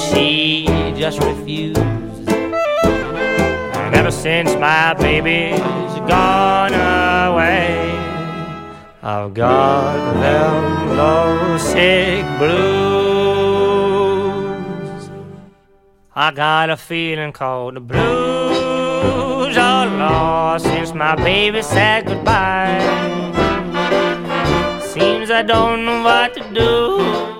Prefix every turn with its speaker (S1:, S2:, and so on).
S1: she just refused. And ever since my baby's gone away, I've got them lovesick blues. I got a feeling called the blues, oh Lord, since my baby said goodbye. Seems I don't know what to do.